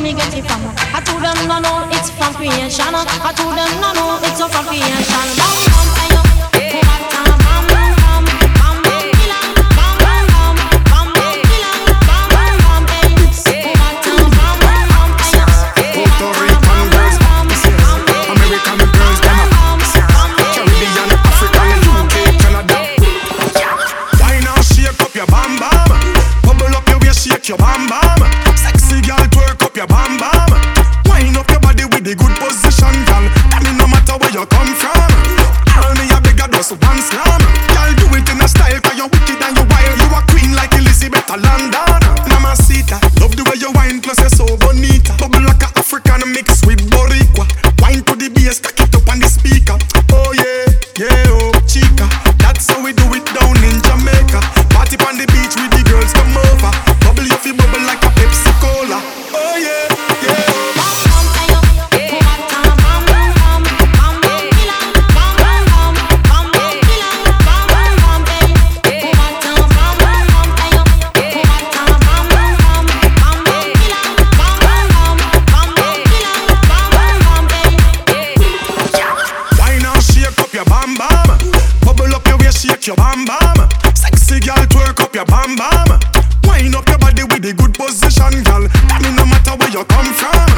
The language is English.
me get it from? I told them no, no, it's from creation. I told them no, no, it's from creation. Bam, bam, ayo, bam, bam, bam, bam, bam, bam, killer, bam, bam, bam, bam, bam, killer, bam, bam, bam, hey, bam, bam, bam, bam, ayo, Puerto Rican girls, American girls, Caribbean, African, UK, Canada. Why not shake up your bam bam? Bubble up your waist, shake your bam bam. Sexy girl, twerk up your bam bam. Wind up your body with the good position, girl. Tell me no matter where you come from. Tell me you bigger just one slam. Girl, do it in a style 'cause you're wicked and you wild. You a queen like Elizabeth of London. Mamacita, love the way you wine, plus you're so bonita. Bubble like a African mix with Boricua. Wine to the bass, cock it up on the speaker. Oh yeah, yeah, oh chica. That's how we do it down in Jamaica. Party on the beach with the girls come over. Bubble you feel bubble like a Pepsi Cola. Oh yeah, yeah, oh. bam, ayo, bam, bam, bam, bam, bam, bam, killer, bam, bam, bam, bam, bam, killer, bam, bam, bam, hey, bam, bam, bam, bam, ayo, bam, bam, bam, bam, bam, bam, killer, bam, bam, bam, bam, bam, killer, bam, bam, bam, hey. Why not shake up your bam bam? Bubble up your waist, shake your bam bam. Sexy girl, twerk up your bam bam. Wind up your body with the good position, girl. Tell me no matter where you come from.